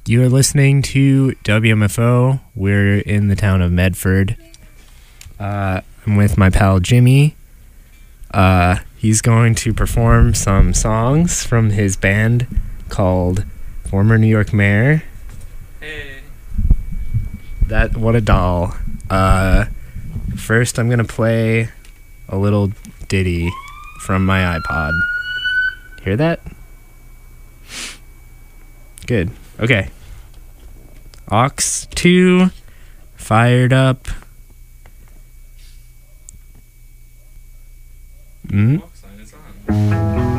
You are listening to WMFO. We're in the town of Medford. I'm with my pal Jimmy. He's going to perform some songs from his band called Former New York Mayor. Hey. What a doll. First, I'm going to play a little ditty from my iPod. Hear that? Good. Okay. Aux 2, fired up. It's on.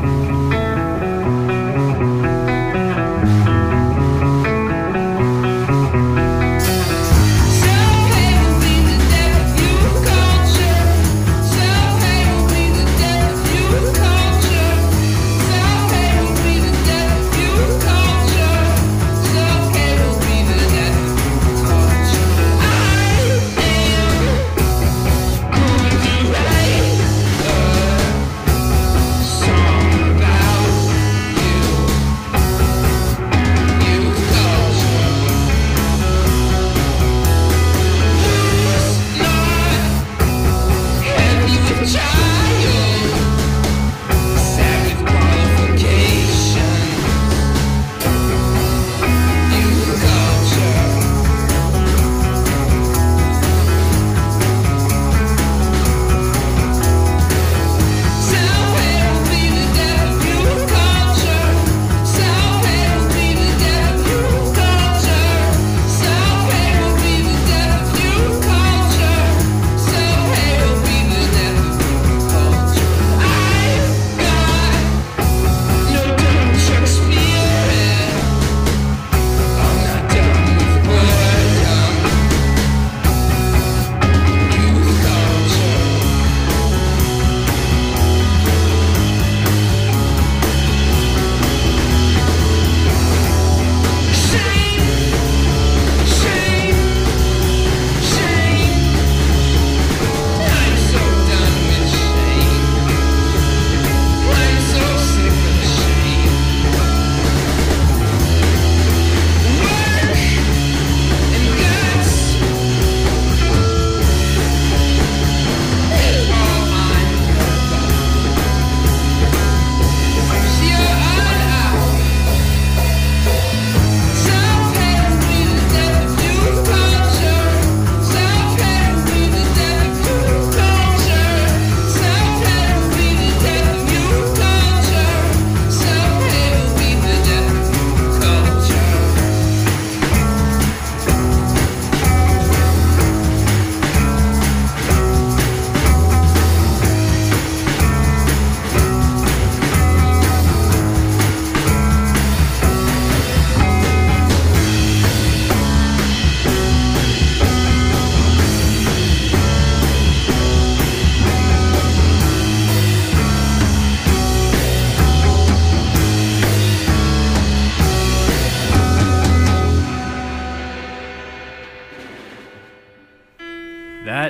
That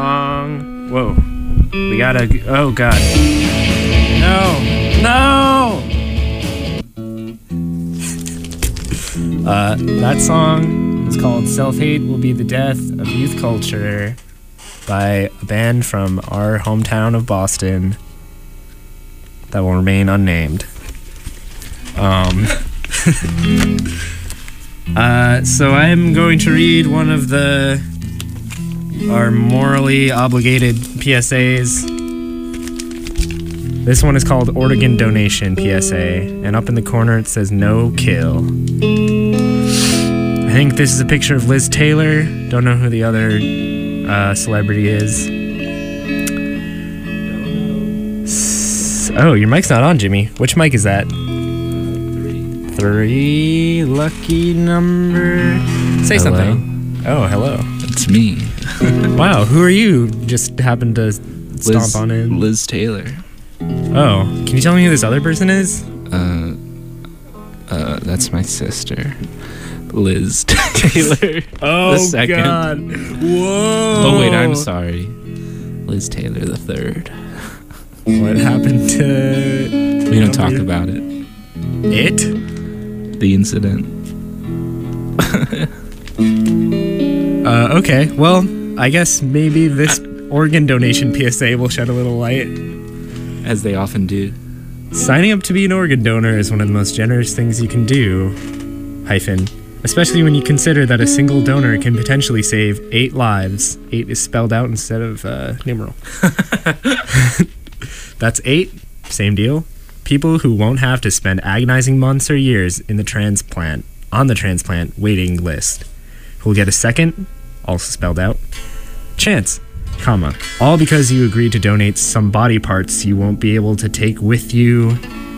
song. Whoa. We gotta. Oh, God. No! That song is called Self-Hate Will Be the Death of Youth Culture by a band from our hometown of Boston that will remain unnamed. So I'm going to read one of our morally obligated PSAs. This one is called Organ Donation PSA, and up in the corner it says no kill. I think this is a picture of Liz Taylor. Don't know who the other celebrity is. Oh, your mic's not on, Jimmy. Which mic is that? 3. Lucky number. Say Hello? something. Oh, hello. It's me. Wow, who are you? Just happened to stomp on in. Liz Taylor. Oh, can you tell me who this other person is? That's my sister, Liz Taylor. Oh, the second. God. Whoa. Oh wait, I'm sorry. Liz Taylor the third. What happened to... We don't talk about it. It? The incident. Okay, well, I guess maybe this organ donation PSA will shed a little light. As they often do. Signing up to be an organ donor is one of the most generous things you can do, especially when you consider that a single donor can potentially save 8 lives. 8 is spelled out instead of numeral. That's 8, same deal. People who won't have to spend agonizing months or years on the transplant waiting list, who will get a second, also spelled out, chance, all because you agreed to donate some body parts you won't be able to take with you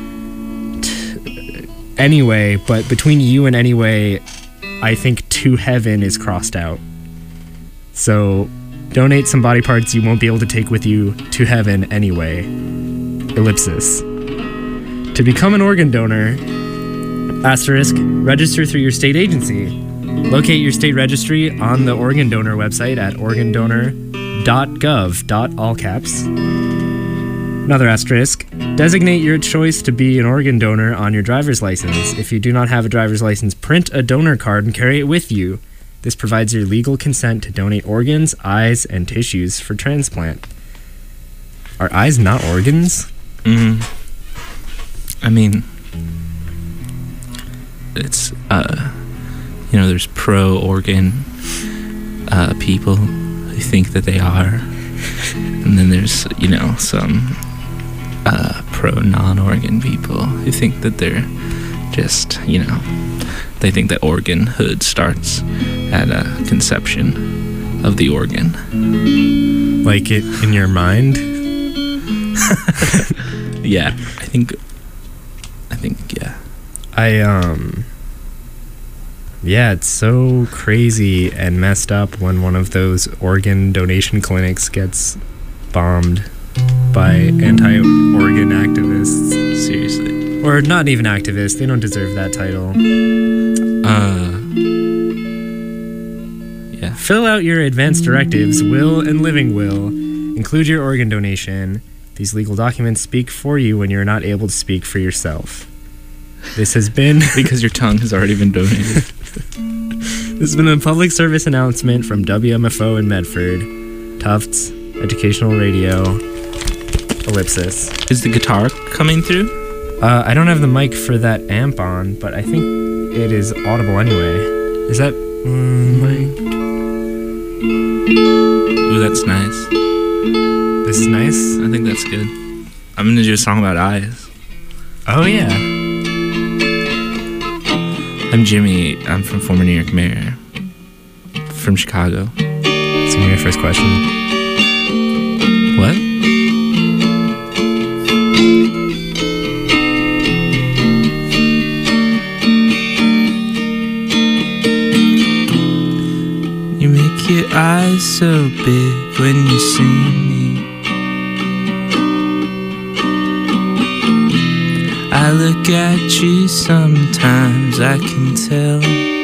anyway, but between you and anyway, I think to heaven is crossed out. So donate some body parts you won't be able to take with you to heaven anyway. Ellipsis. To become an organ donor, asterisk, register through your state agency. Locate your state registry on the organ donor website at organdonor.gov. All caps. Another asterisk. Designate your choice to be an organ donor on your driver's license. If you do not have a driver's license, print a donor card and carry it with you. This provides your legal consent to donate organs, eyes, and tissues for transplant. Are eyes not organs? I mean, it's, there's pro-organ people who think that they are. And then there's, some pro-non-organ people who think that they're just, they think that organhood starts at conception of the organ. Like it in your mind? Yeah, I think, yeah. Yeah, it's so crazy and messed up when one of those organ donation clinics gets bombed by anti-organ activists. Seriously. Or not even activists, they don't deserve that title. Yeah. Fill out your advance directives, will and living will. Include your organ donation. These legal documents speak for you when you're not able to speak for yourself. This has been... because your tongue has already been donated. This has been a public service announcement from WMFO in Medford, Tufts, Educational Radio, Ellipsis. Is the guitar coming through? I don't have the mic for that amp on, but I think it is audible anyway. Is that... Ooh, that's nice. This is nice? I think that's good. I'm gonna do a song about eyes. Oh, yeah. I'm Jimmy. I'm from former New York mayor. From Chicago. That's gonna be my first question. What? You make your eyes so big when you see me. I look at you sometimes, I can tell.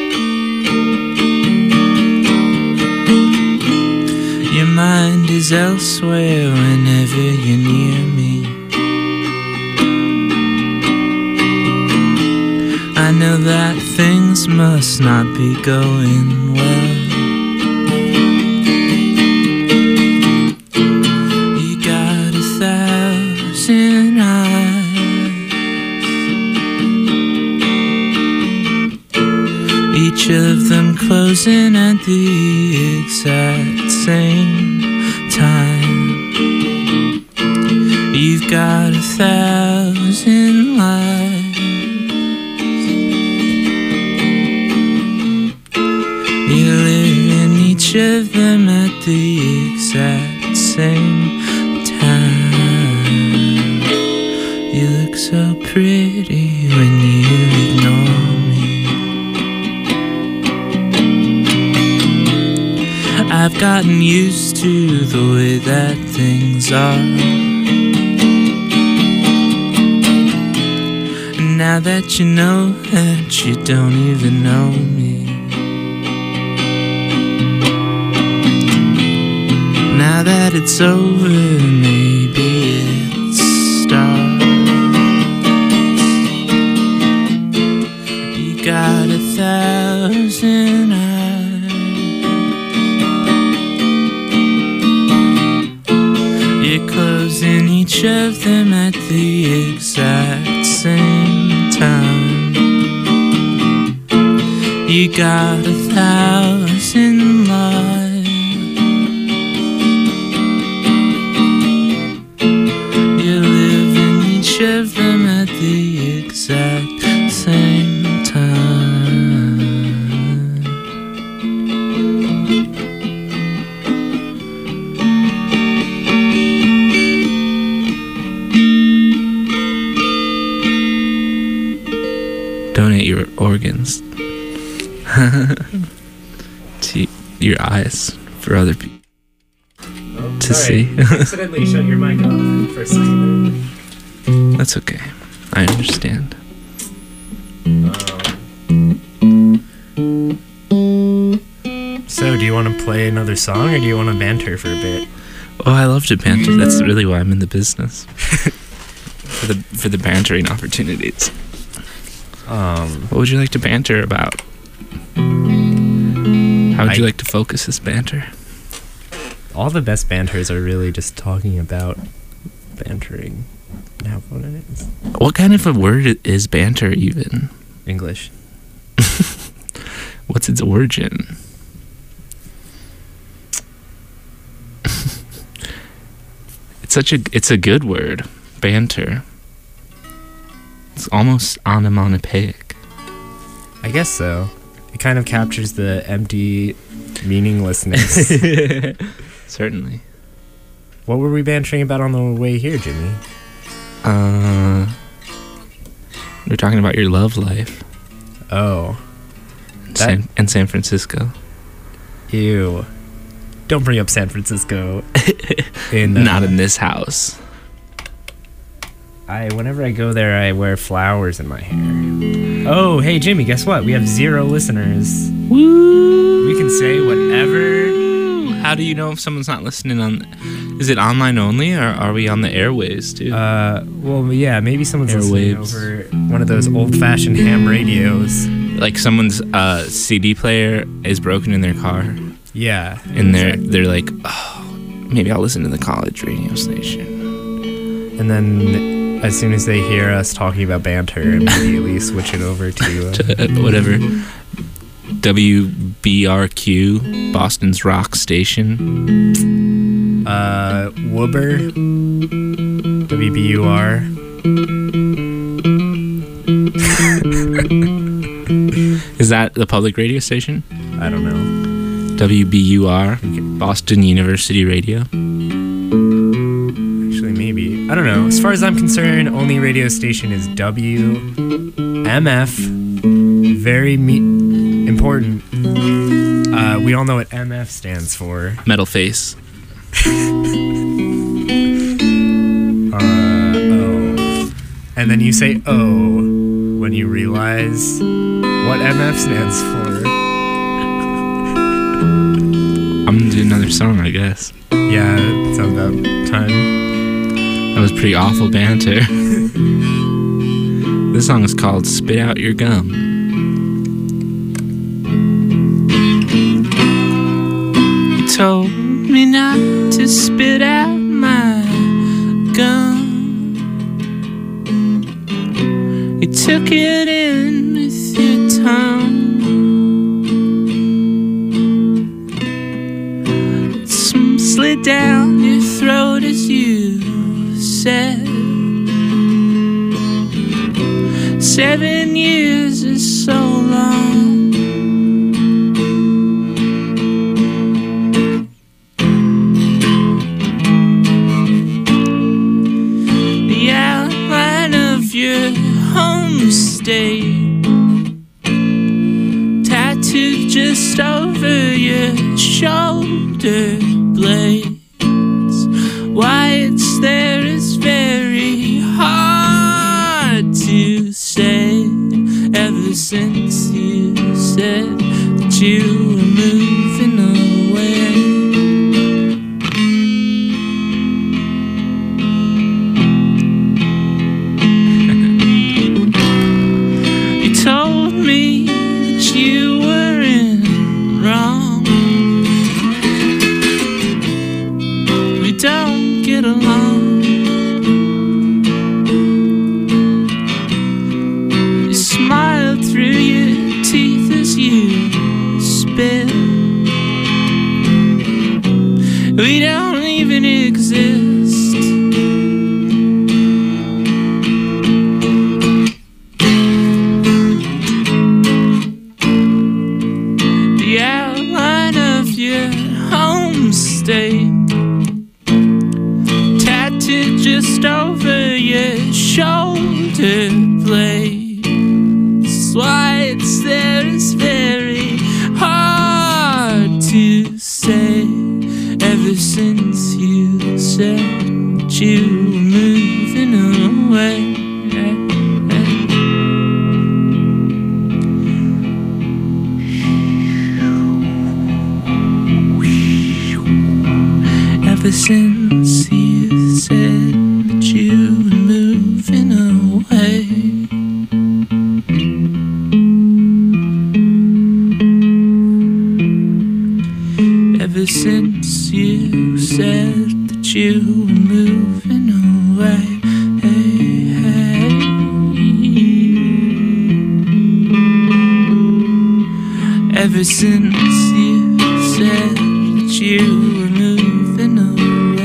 Your mind is elsewhere whenever you're near me. I know that things must not be going well. You got 1,000 eyes. Each of them closing at the exact same time. You've got 1,000 lives. You live in each of them at the exact same time. You look so pretty when you ignore me. I've gotten used to the way that things are. And now that you know that you don't even know me. Now that it's over, maybe it starts. You got 1,000 each of them at the exact same time. You got 1,000 lives. You live in each of them at the exact same time. Donate your organs to your eyes for other people to see. Accidentally shut your mic off for a second. That's okay. I understand. So, do you want to play another song, or do you want to banter for a bit? Oh, I love to banter. That's really why I'm in the business. for the bantering opportunities. What would you like to banter about? How would you like to focus this banter? All the best banters are really just talking about bantering and how fun it is. What kind of a word is banter even? English. What's its origin? It's a good word, banter. It's almost onomatopoeic. I guess so. It kind of captures the empty meaninglessness. Certainly. What were we bantering about on the way here, Jimmy? We're talking about your love life. Oh. In San Francisco. Ew. Don't bring up San Francisco. Not in this house. Whenever I go there, I wear flowers in my hair. Oh, hey, Jimmy, guess what? We have 0 listeners. Woo! We can say whatever. How do you know if someone's not listening on... Is it online only, or are we on the airwaves, too? Well, yeah, maybe someone's listening over one of those old-fashioned ham radios. Like someone's CD player is broken in their car. Yeah. And they're like, oh, maybe I'll listen to the college radio station. And then as soon as they hear us talking about banter, immediately switch it over to whatever. WBRQ, Boston's rock station. Woober. WBUR. Is that the public radio station? I don't know. WBUR, Boston University Radio. Actually, maybe. I don't know. As far as I'm concerned, only radio station is WMF. Very important. We all know what MF stands for. Metal Face. Oh. And then you say oh when you realize what MF stands for. I'm gonna do another song, I guess. Yeah, it sounds about time. That was pretty awful banter. This song is called Spit Out Your Gum. You told me not to spit out my gum. You took it in with your tongue. Slid down your throat as you said 7 years is so long. The outline of your home state tattooed just over your shoulder blades. Why it's there is very hard to say. Ever since you said that you were moving away. You told me that you weren't wrong. We don't get along. We don't even exist. The outline of your homestay tattooed just over your shoulder blade. That's why it's there is very hard to say. Ever since you said you were moving away. Ever since you said that you were moving away. Ever since you said that you were moving away. Hey, hey. Ever since you said that you were moving away.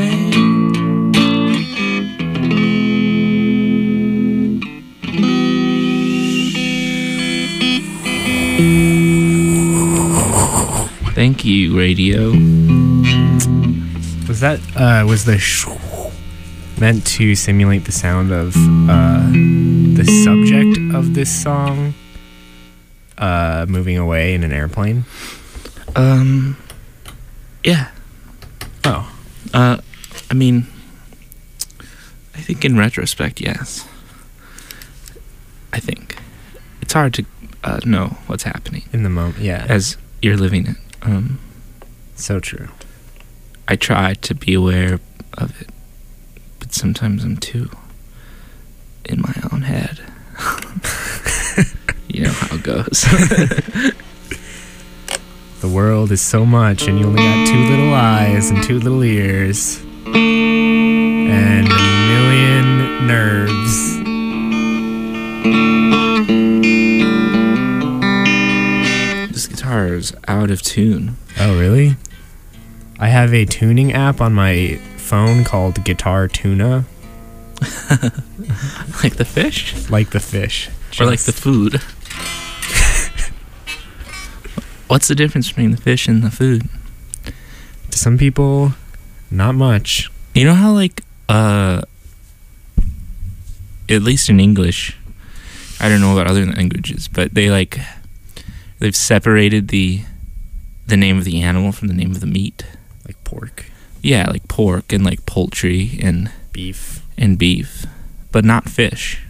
Thank you, radio. Was that was the meant to simulate the sound of the subject of this song moving away in an airplane? Yeah. Oh. I mean, I think in retrospect, yes. I think it's hard to know what's happening In the moment, yeah. as you're living it. So true. I try to be aware of it, but sometimes I'm too in my own head. You know how it goes. The world is so much, and you only got 2 little eyes and 2 little ears and a million nerves. This guitar is out of tune. Oh, really? I have a tuning app on my phone called Guitar Tuna, Like the fish? like the fish. Or like the food? What's the difference between the fish and the food? To some people, not much. You know how like at least in English, I don't know about other languages, but they've separated the name of the animal from the name of the meat. Like pork, Yeah, like pork and like poultry and beef. beef, but not fish.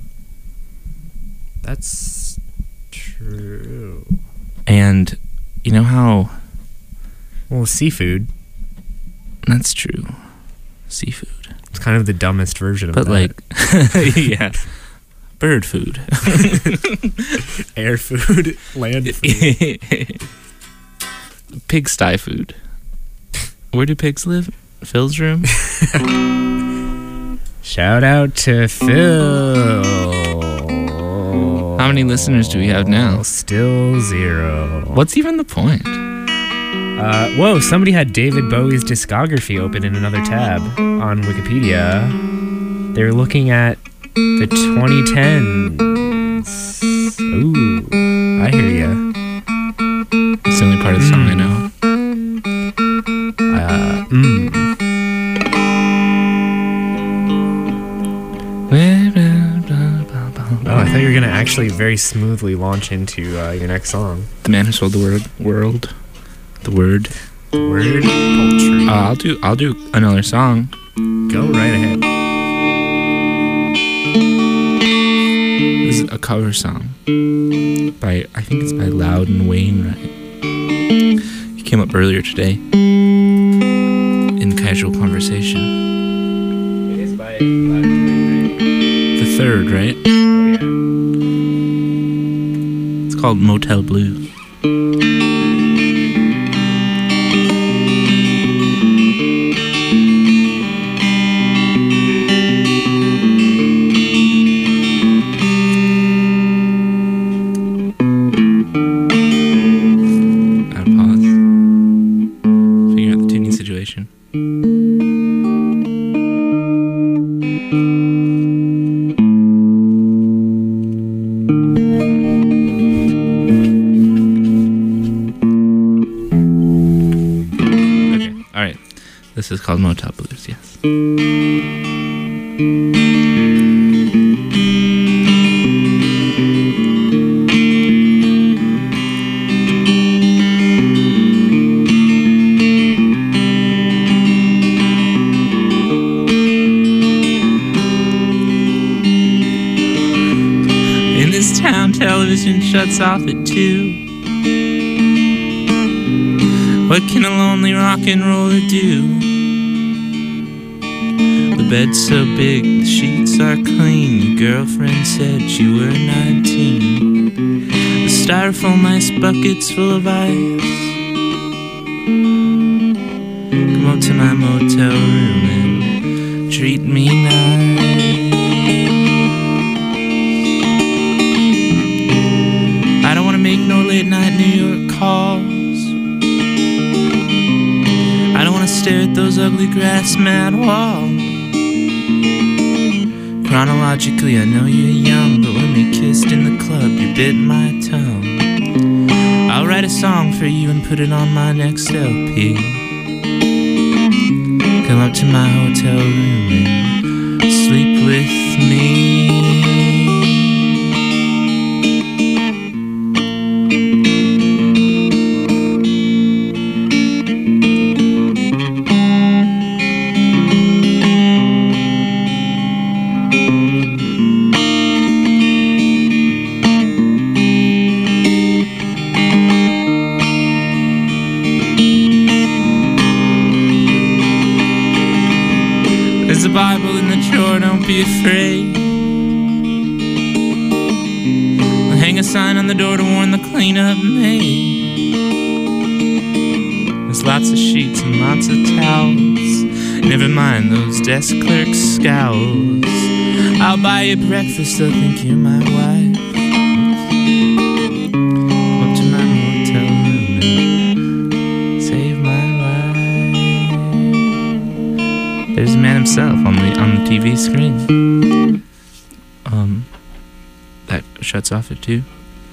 That's true. And you know how Well, seafood. that's true. Seafood. It's kind of the dumbest version of But that. like yeah. Bird food. Air food, land food. Pigsty food. Where do pigs live? Phil's room? Shout out to Phil. How many listeners do we have now? Still 0. What's even the point? Whoa, somebody had David Bowie's discography open in another tab on Wikipedia. They were looking at the 2010s. Ooh, I hear ya. It's the only part of the song I know. Oh, I thought you were gonna actually very smoothly launch into your next song. The man who sold the world. The word. Word poultry. I'll do another song. Go right ahead. This is a cover song by, I think it's by Loudon Wainwright. He came up earlier today in casual conversation. It is by Loudon. The third, right? Oh yeah. It's called Motel Blues. Add a pause. Figure out the tuning situation. This is called Motel Blues, yes. In this town, television shuts off at 2. What can a lonely rock and roller do? The bed's so big, the sheets are clean. Your girlfriend said you were 19. The styrofoam ice bucket's full of ice. Come up to my motel room and treat me nice. I don't wanna make no late night New York calls. I don't wanna stare at those ugly grass mat walls. Chronologically, I know you're young, but when we kissed in the club, you bit my tongue. I'll write a song for you and put it on my next LP. Come up to my hotel room and sleep with me. There's a Bible in the drawer, don't be afraid. I'll hang a sign on the door to warn the cleanup maid. There's lots of sheets and lots of towels. Never mind those desk clerks' scowls. I'll buy you breakfast, they'll think you're my wife. Go up to my motel room and save my life. There's a man himself on the TV screen. That shuts off at 2.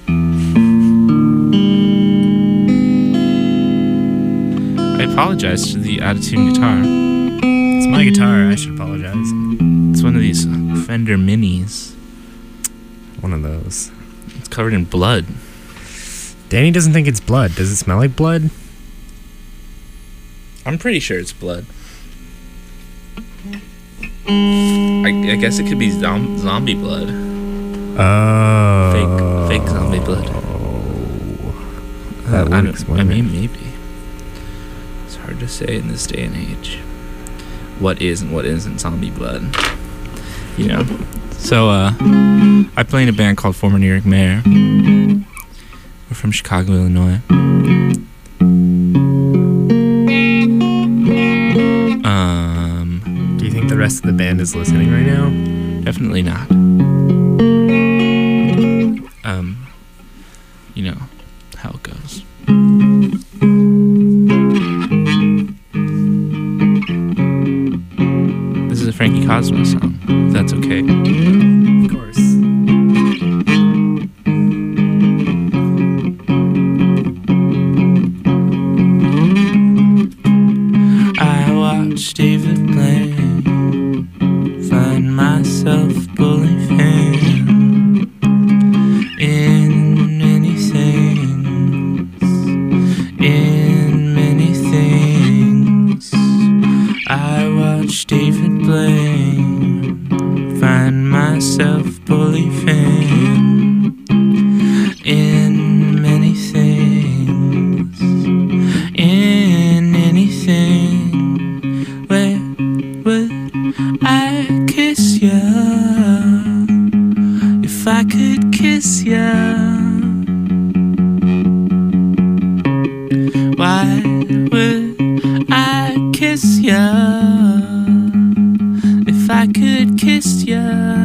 I apologize to the out-of-tune guitar. It's my guitar. I should apologize. It's one of these Fender Minis. One of those. It's covered in blood. Danny doesn't think it's blood. Does it smell like blood? I'm pretty sure it's blood. I guess it could be zombie blood. Oh. Fake zombie blood. That works, I mean, maybe. It's hard to say in this day and age. What is and what isn't zombie blood. You know. So, I play in a band called Former New York Mayor. We're from Chicago, Illinois. Do you think the rest of the band is listening right now? Definitely not. You know how it goes. This is a Frankie Cosmo song, if that's okay. Of course. I watch David Blaine, find myself bullying him in many things, in many things. I watch David Blaine, find myself bullying him in many things, in anything. Where would I kiss ya if I could kiss ya? Why would I kiss ya if I could kiss ya?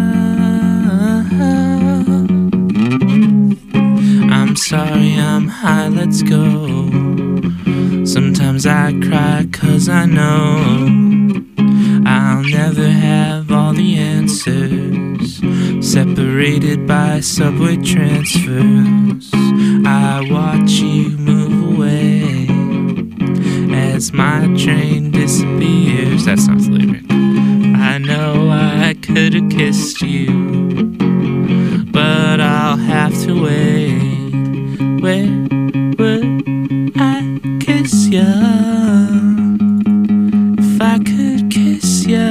I'm sorry, I'm high, let's go. Sometimes I cry 'cause I know I'll never have all the answers. Separated by subway transfers, I watch you move away as my train disappears. that's not the lyric. I know I could have kissed you, but I'll have to wait. Where would I kiss ya? If I could kiss ya,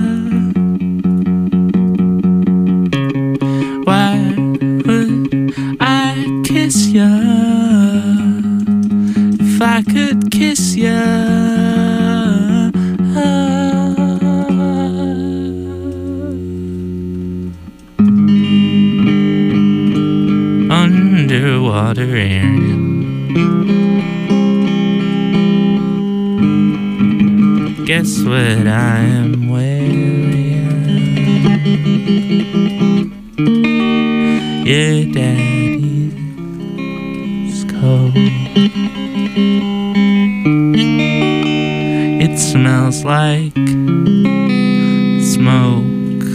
why would I kiss ya? If I could kiss ya. Underwater area. Guess what I am wearing? Your daddy's coat. It smells like smoke.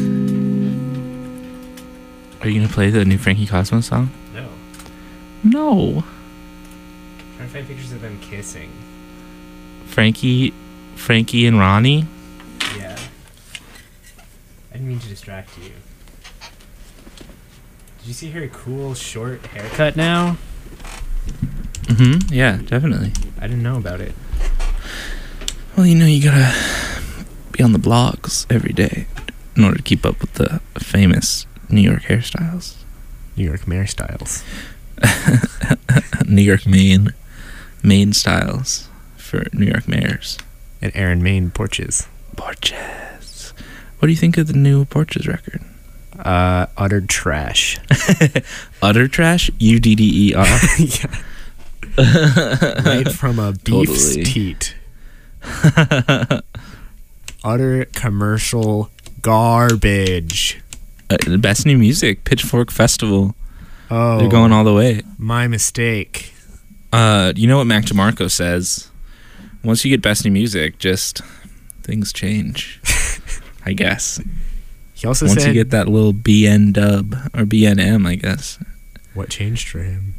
Are you gonna play the new Frankie Cosmo song? No. No. I'm trying to find pictures of them kissing. Frankie and Ronnie? Yeah. I didn't mean to distract you. Did you see her cool short haircut now? Mm-hmm. Yeah, definitely. I didn't know about it. Well, you gotta be on the blogs every day in order to keep up with the famous New York hairstyles. New York mayor styles. New York Maine styles for New York mayors. And Aaron Maine Porches. Porches. What do you think of the new Porches record? Utter trash. Utter trash? UDDER. Yeah. Right from a beef's Totally. teat. Utter commercial garbage. The best new music, Pitchfork Festival. Oh, They're going all the way. my mistake. You know what Mac DeMarco says? Once you get best new music, just things change. I guess. He also Once said, you get that little BN dub or BNM, I guess. what changed for him?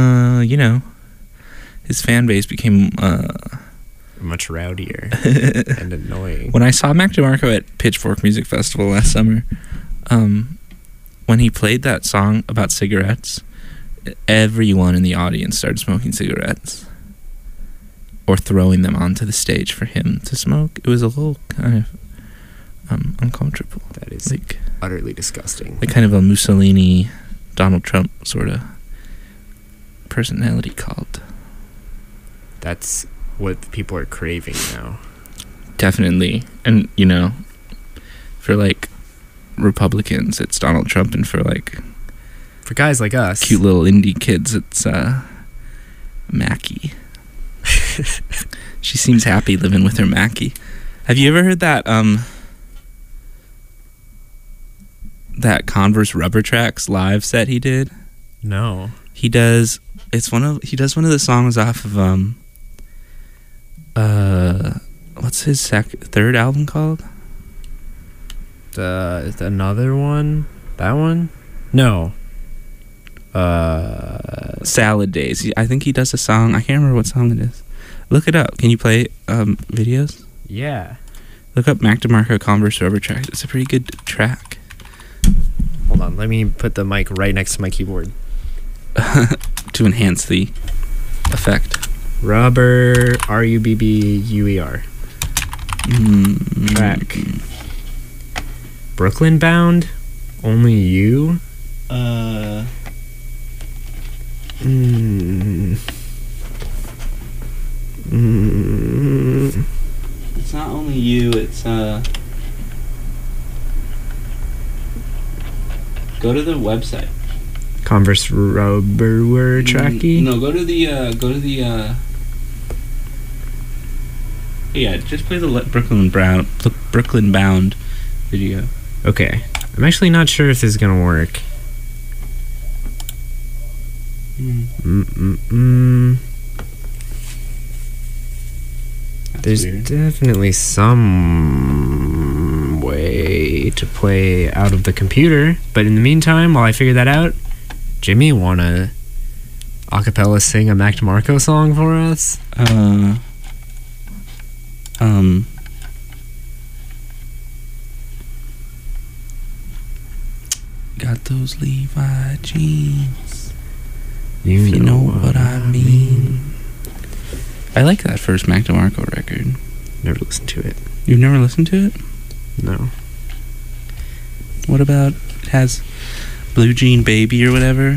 His fan base became Much rowdier and annoying. When I saw Mac DeMarco at Pitchfork Music Festival last summer, when he played that song about cigarettes, everyone in the audience started smoking cigarettes or throwing them onto the stage for him to smoke. It was a little kind of uncomfortable. That is like utterly disgusting. like kind of a Mussolini, Donald Trump sort of personality cult. That's what people are craving now. Definitely. And for like Republicans it's Donald Trump, and for like For guys like us. cute little indie kids it's Mackie. She seems happy living with her Mackie. Have you ever heard that that Converse Rubber Tracks live set he did? No. He does one of the songs off of what's his third album called? The another one? That one? No. Salad Days. I think he does a song. I can't remember what song it is. Look it up. Can you play videos? Yeah. Look up Mac DeMarco Converse Rubber Tracks. It's a pretty good track. Hold on. Let me put the mic right next to my keyboard. To enhance the effect. Rubber, R-U-B-B-U-E-R. Track. Brooklyn Bound? Only You? It's not only you, it's go to the website. Converse Rubber Tracky? No, go to the yeah, just play the Brooklyn Bound video. Okay. I'm actually not sure if this is gonna work. There's weird. definitely some way to play out of the computer, but in the meantime, while I figure that out, Jimmy, wanna acapella sing a Mac DeMarco song for us? got those Levi jeans. You If you know what I mean. I like that first Mac DeMarco record. Never listened to it. You've never listened to it? No. What about, it has Blue Jean Baby or whatever?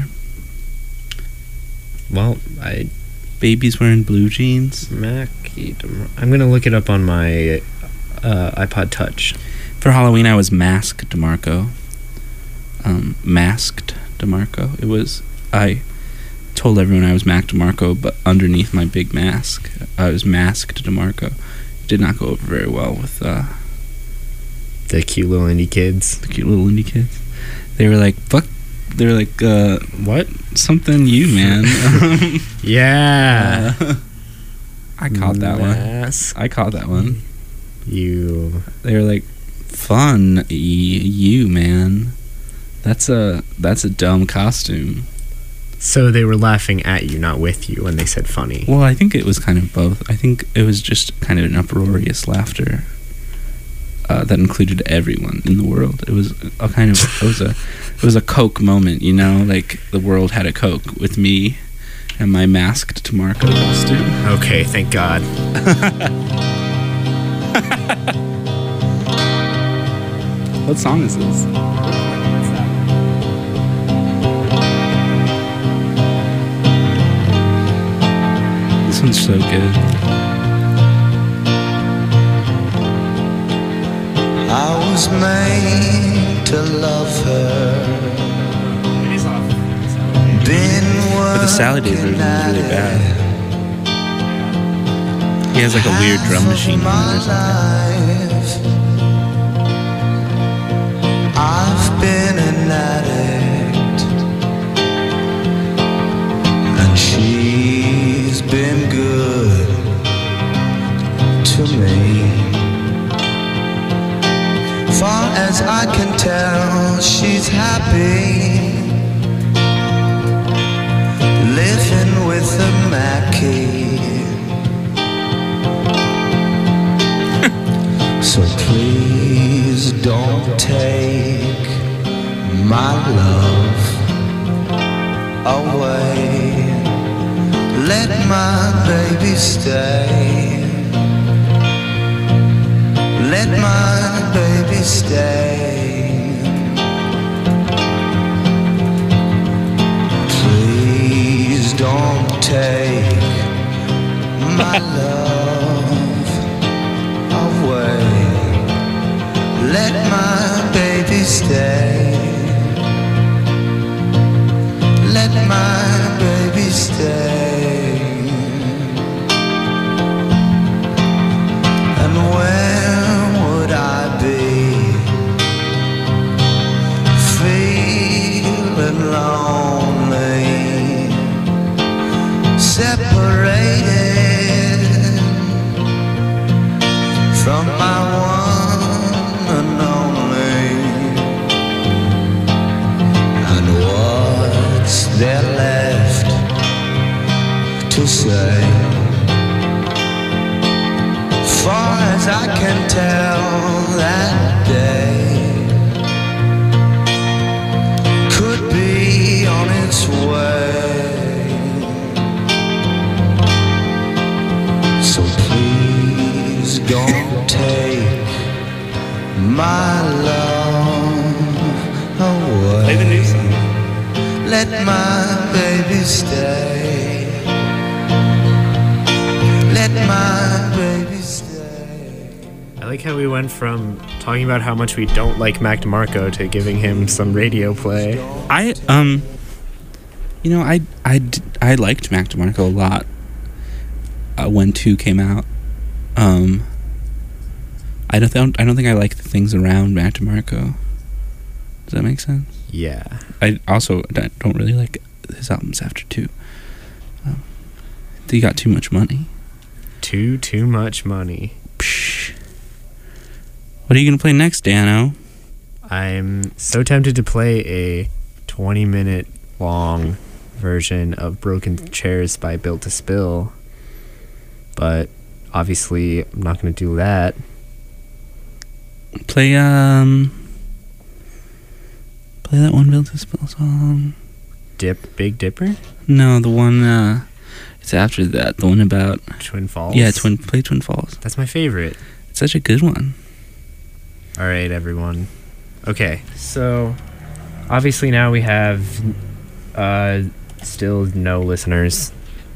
Well, Baby's wearing blue jeans. I'm gonna look it up on my iPod Touch. For Halloween, I was Masked DeMarco. Masked DeMarco. I told everyone I was Mac DeMarco, but underneath my big mask, I was Masked DeMarco. It did not go over very well with the cute little indie kids. The cute little indie kids. They were like, fuck. They were like, what? Something you, man. Yeah. I caught that one. I caught that one. You. They were like, fun, you, man. That's a dumb costume. So they were laughing at you, not with you, when they said funny. Well, I think it was kind of both. I think it was just kind of an uproarious laughter that included everyone in the world. It was a kind of it was a Coke moment, you know, like the world had a Coke with me and my Masked DeMarco costume. Okay, thank God. What song is this? This one's so good. I was made to love her. But the Salad Days version is really bad. He has like a weird drum machine on it or something. I've been an addict, and she's been good to me. Far as I can tell, she's happy, living with a Mackie. So please don't take my love away. Let my baby stay. Let my baby stay. Please don't take my love away. Let my baby stay. Let my baby stay. And where would I be? Feeling lonely, separated from my one and only. And what's there left to say? Far as I can tell, that day could be on its way. So please don't take my love away. Play the new song. Let my baby stay. Let my baby stay. I like how we went from talking about how much we don't like Mac DeMarco to giving him some radio play. You know, I liked Mac DeMarco a lot when 2 came out. I don't think I like the things around Mac DeMarco. Does that make sense? Yeah. I also don't really like his albums after 2. He got too much money. Too much money. Psh. What are you gonna play next, Dano? I'm so tempted to play a 20-minute long version of Broken Chairs by Built to Spill, but obviously I'm not going to do that. Play that one Bill to Spill song. Big Dipper? No, the one, it's after that. The one about... Twin Falls? Yeah, play Twin Falls. That's my favorite. It's such a good one. All right, everyone. Okay, so obviously now we have still no listeners.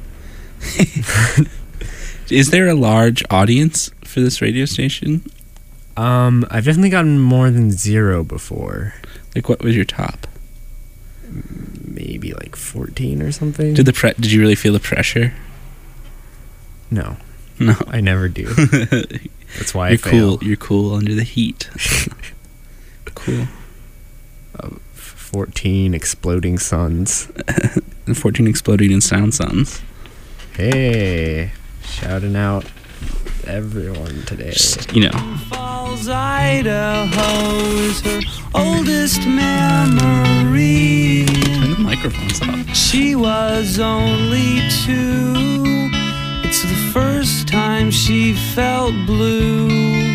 Is there a large audience for this radio station? I've definitely gotten more than 0 before. Like, what was your top? Maybe like 14 or something. Did you really feel the pressure? No. No. I never do. That's why You're I fail. cool. You're cool under the heat. Cool. 14 exploding suns. And 14 exploding in sound suns. Hey, shouting out everyone today. You know. Falls, Idaho is her oldest memory. Turn the microphones off. She was only 2. It's the first time she felt blue.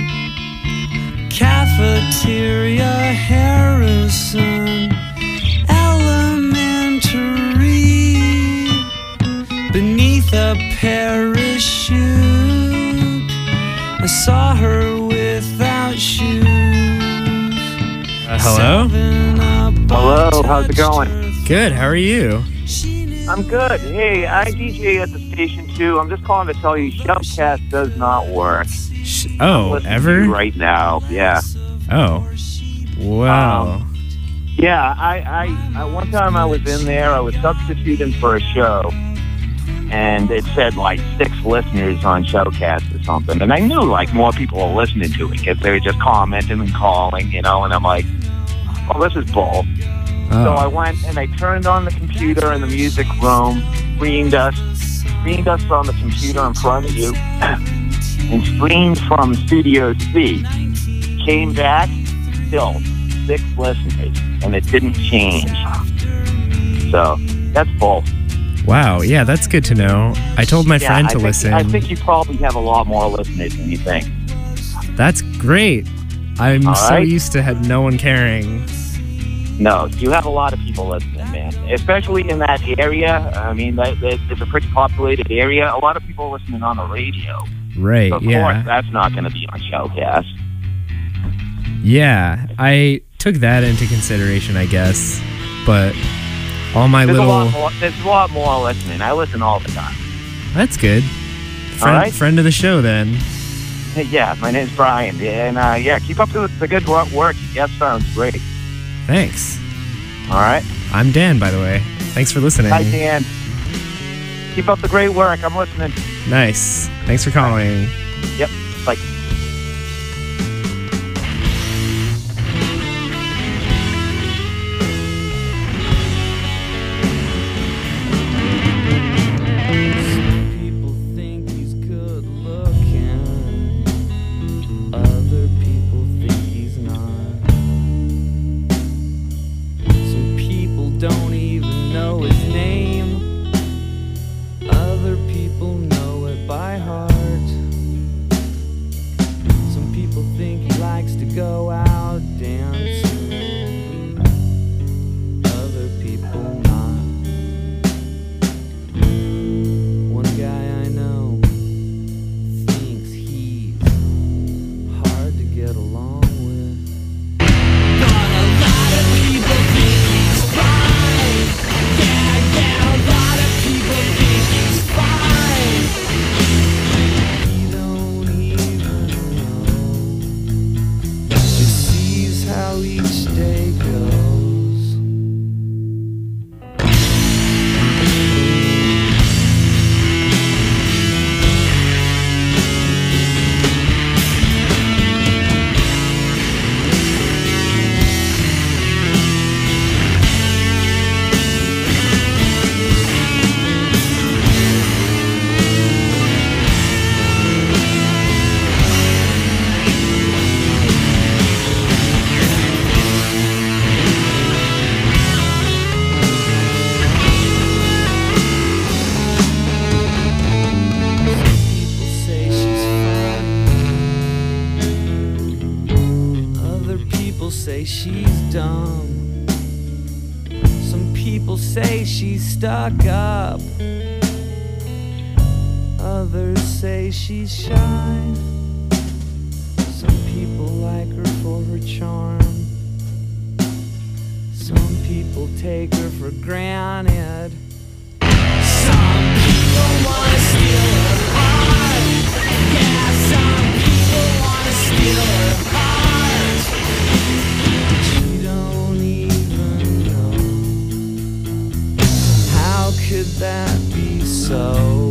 Cafeteria, Harrison Elementary. Beneath a parachute, I saw her without shoes. Hello? Hello, how's it going? Good, how are you? I'm good. Hey, I DJ at the station too. I'm just calling to tell you Shoutcast does not work. Oh, ever? Right now, yeah. Oh. Wow. Yeah, I one time I was in there, I was substituting for a show, and it said like 6 listeners on Shoutcast or something, and I knew like more people were listening to it because they were just commenting and calling, and I'm like, oh, this is bull. Oh. So I went and I turned on the computer in the music room, streamed us on the computer in front of you, and streamed from Studio C. Came back, still 6 listeners, and it didn't change. So that's bull. Wow, yeah, that's good to know. I told my friend to listen. I think you probably have a lot more listeners than you think. That's great. I'm All so right. used to had no one caring. No, you have a lot of people listening, man. Especially in that area. I mean, it's a pretty populated area. A lot of people listening on the radio. Right, So of course, that's not going to be on Shoutcast. Yeah, I took that into consideration, I guess. But all my There's little... a lot more listening. I listen all the time. That's good. All right. Friend of the show, then. Hey, yeah, my name's Brian. And keep up the good work. Your guest sounds great. Thanks. All right. I'm Dan, by the way. Thanks for listening. Hi, Dan. Keep up the great work. I'm listening. Nice. Thanks for calling. Yep. Bye. People think he's good looking. Other people think he's not. Some people don't even know his name. Other people know it by heart. Some people think he likes to go out dancing. Other people not. One guy I know thinks he's hard to get along with. But a lot of people think he's fine. Yeah, a lot of people think he's fine. He don't even know. Just sees how each day goes. People say she's funny. Other people say she's dumb. people say she's stuck up. Others say she's shy. Some people like her for her charm. Some people take her for granted. Some people wanna steal her heart. Yeah, some people wanna steal her heart. But you don't even know. How could that be so?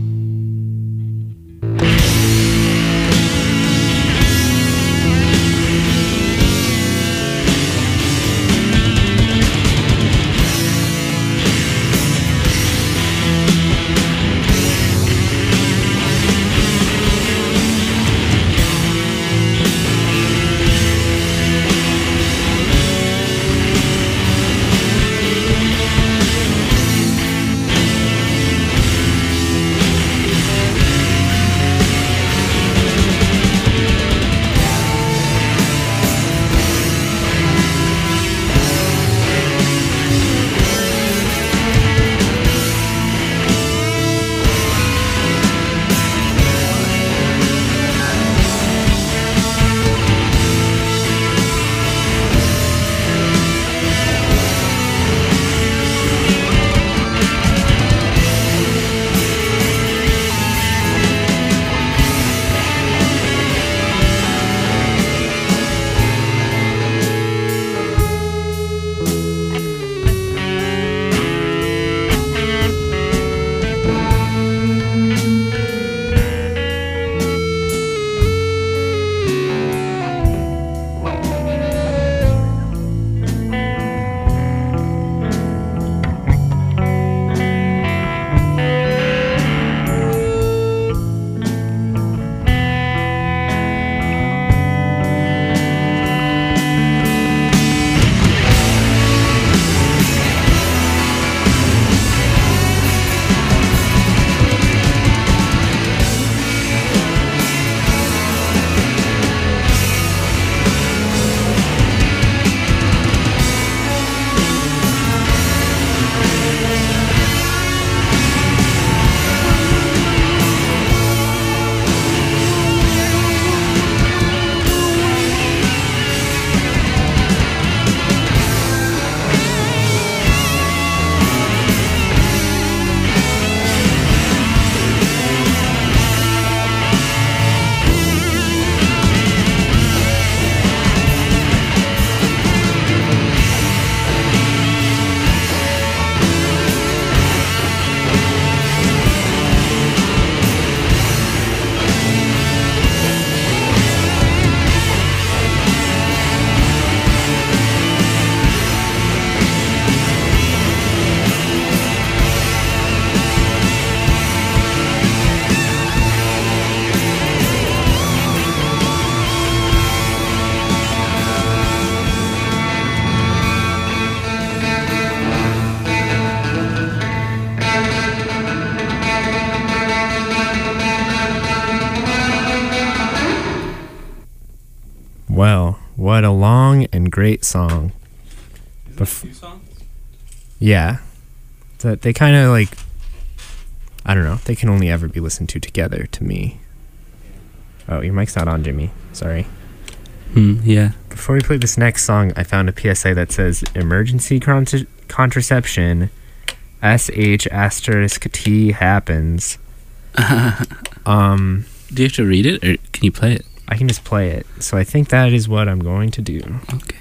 Well, what a long and great song. Two songs? Yeah. They kind of like, I don't know, they can only ever be listened to together to me. Oh, your mic's not on, Jimmy. Sorry. Yeah. Before we play this next song, I found a PSA that says emergency contraception, SH*T happens. Do you have to read it, or can you play it? I can just play it. So I think that is what I'm going to do. Okay.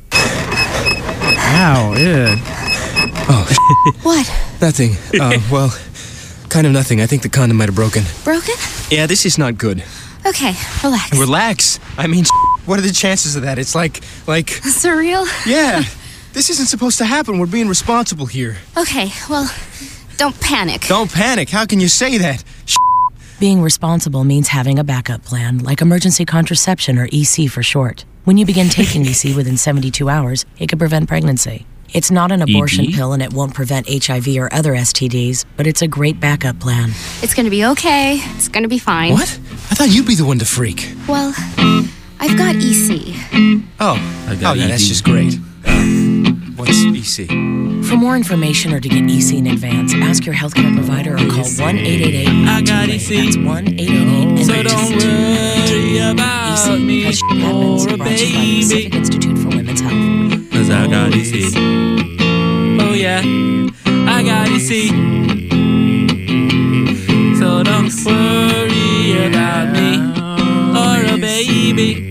Ow, ew. Oh. What? Nothing. Well, kind of nothing. I think the condom might have broken. Broken? Yeah, this is not good. Okay, relax. Relax. I mean, what are the chances of that? It's like... Surreal? Yeah. This isn't supposed to happen. We're being responsible here. Okay, well, don't panic. Don't panic. How can you say that? Being responsible means having a backup plan, like emergency contraception, or EC for short. When you begin taking EC within 72 hours, it can prevent pregnancy. It's not an abortion pill and it won't prevent HIV or other STDs, but it's a great backup plan. It's gonna be okay. It's gonna be fine. What? I thought you'd be the one to freak. Well, I've got EC. Oh, I got yeah, ED. that's just great. What's EC? For more information or to get EC in advance, ask your healthcare provider or call 1-888. I got EC. That's 1-888. So don't worry about EC me has happens or a brought to you by the Pacific baby. Institute for Women's Health. 'Cause I got EC. Oh yeah, I got EC. So don't worry about me or a baby.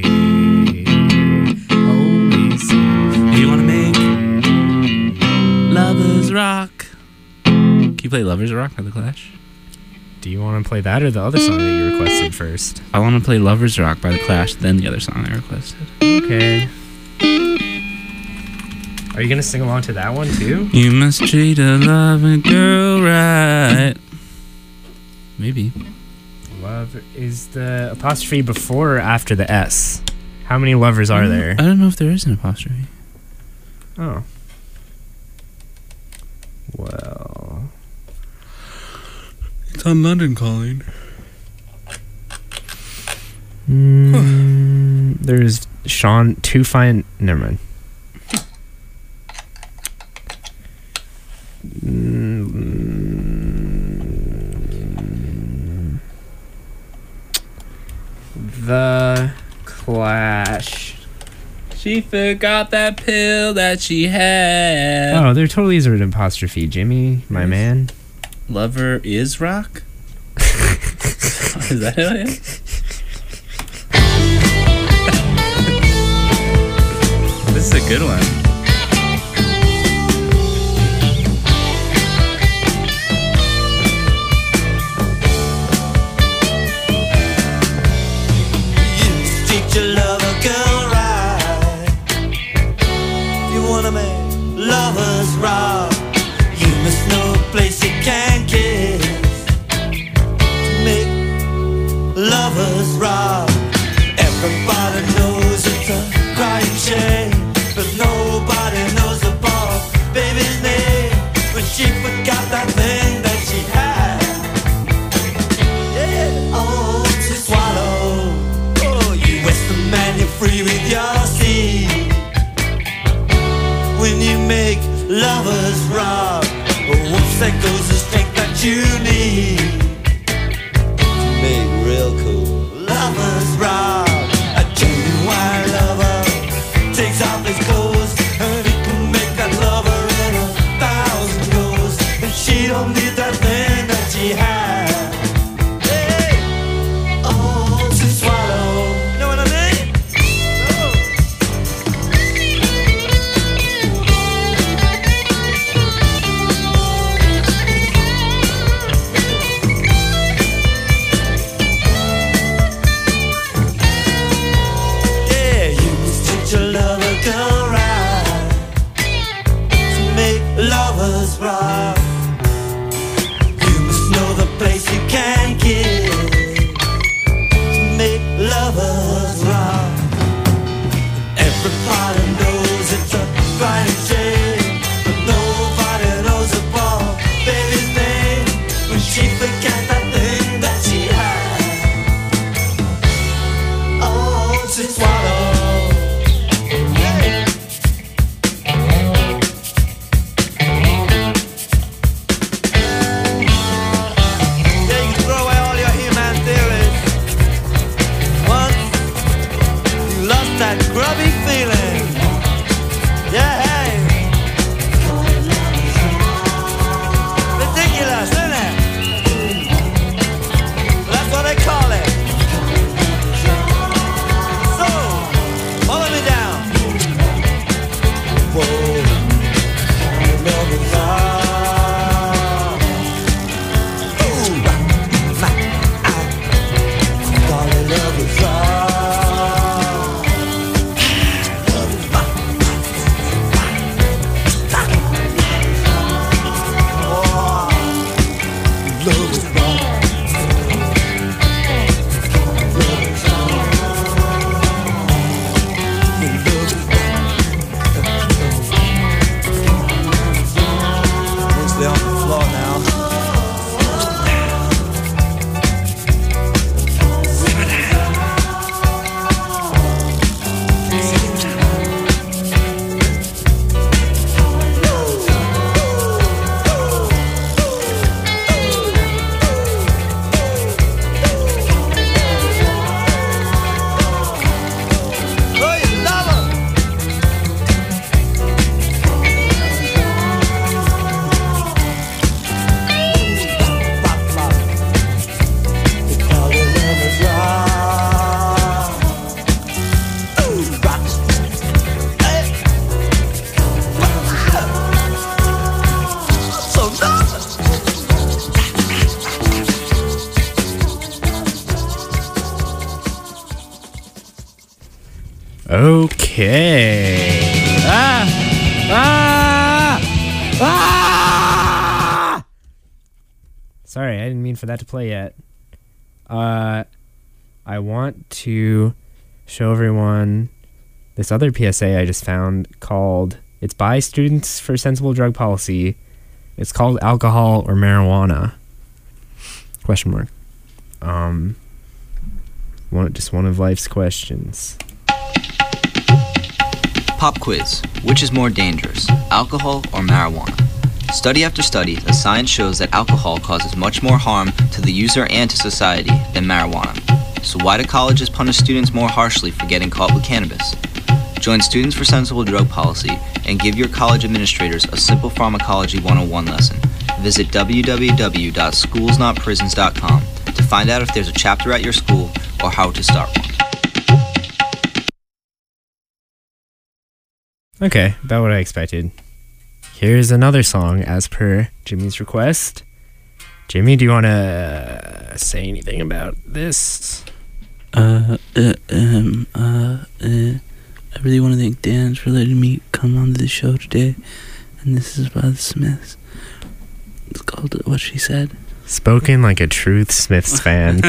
Do you wanna make Lovers Rock? Can you play Lovers Rock by The Clash? Do you want to play that or the other song that you requested first? I want to play Lovers Rock by The Clash, then the other song I requested. Okay. Are you going to sing along to that one too? You must treat a loving girl right. Maybe. Love is the apostrophe before or after the S? How many lovers are there? I don't know if there is an apostrophe. Oh. Well. It's on London Calling. There's Sean Too Fine. Never mind. The Clash. She forgot that pill that she had. Oh, there totally is an apostrophe. Jimmy, my man. Lover is rock? Is that it? This is a good one. Your lover girl right. You wanna make lovers rock. You must know a place you can kiss to make lovers rock. Everybody knows it's a crying shame, but nobody knows about baby's name when she forgot that thing that she had. Yeah, oh, to swallow. Western man, you're free with your seed. When you make lovers rock, whoops, there goes the strength that you need to make real cool lovers rock. A genuine lover takes off his clothes, and he can make that lover in 1,000 goes. And she don't need that thing that she had. Hey, oh, to swallow. Lovers rock. You must know the place you can get to make lovers rock. Everybody knows it's a crying shame, but nobody knows about baby's name when she forgot that thing that she had. Oh, to swallow. That grubby feeling, yeah, hey. Ridiculous, isn't it? Okay. Sorry, I didn't mean for that to play yet. I want to show everyone this other PSA I just found called, it's by Students for Sensible Drug Policy. It's called Alcohol or Marijuana? Question mark. Just one of life's questions. Pop quiz. Which is more dangerous, alcohol or marijuana? Study after study, the science shows that alcohol causes much more harm to the user and to society than marijuana. So why do colleges punish students more harshly for getting caught with cannabis? Join Students for Sensible Drug Policy and give your college administrators a simple pharmacology 101 lesson. Visit www.schoolsnotprisons.com to find out if there's a chapter at your school or how to start one. Okay, about what I expected. Here's another song as per Jimmy's request. Jimmy, do you want to say anything about this? I really want to thank Dan for letting me come on to the show today. And this is by the Smiths. It's called What She Said. Spoken like a true Smiths fan.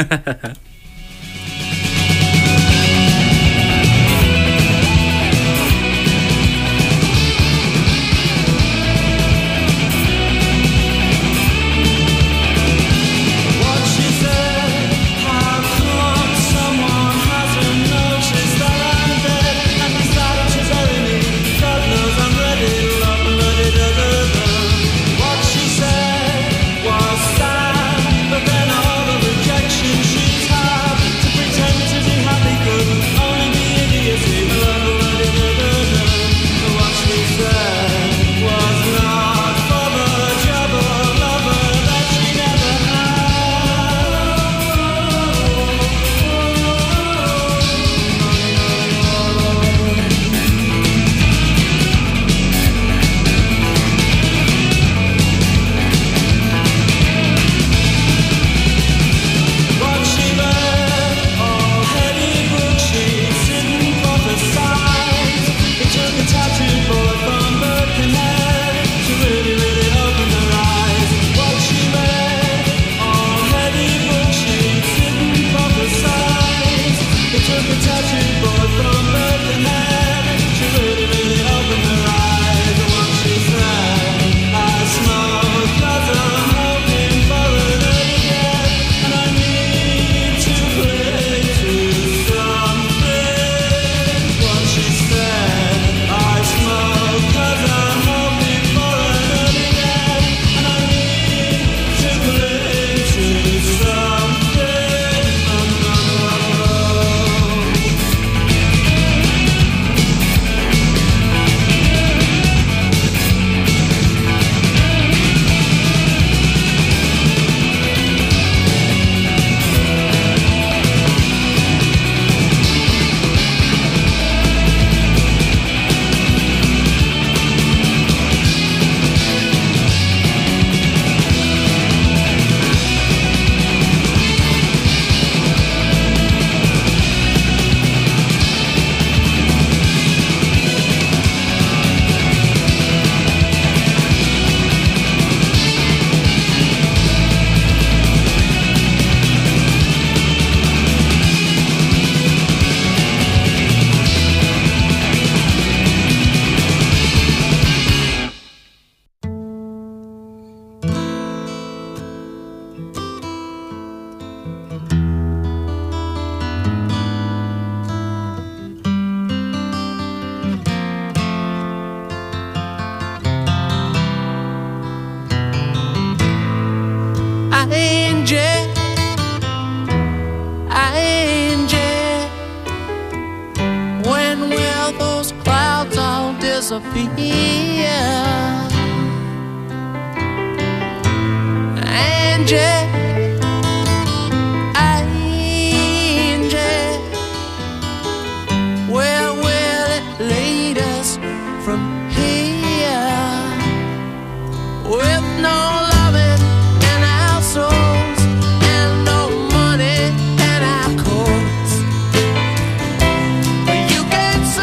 You can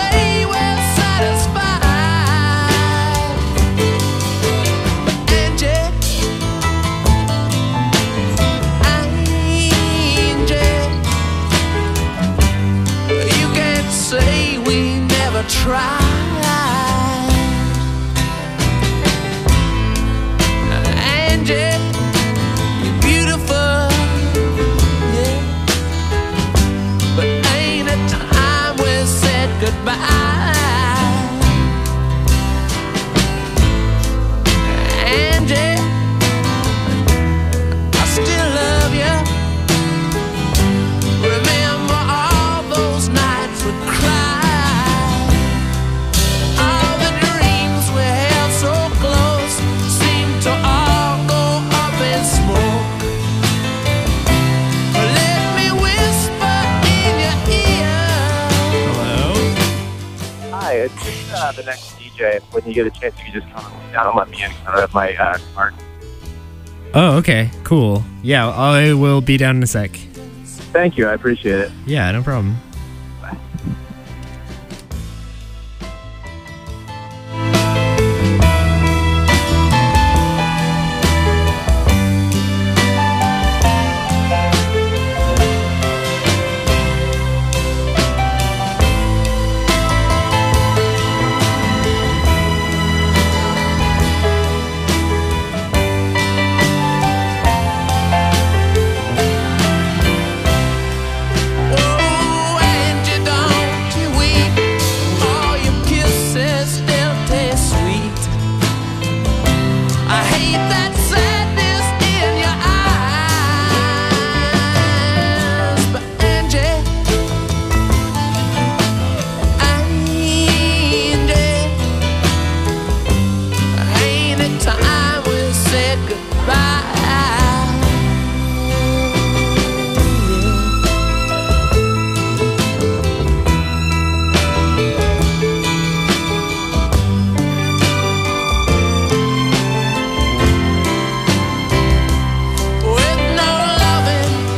just the next DJ. When you get a chance, you can just come down and let me in. I don't have my card. Oh, okay. Cool. Yeah, I will be down in a sec. Thank you. I appreciate it. Yeah, no problem.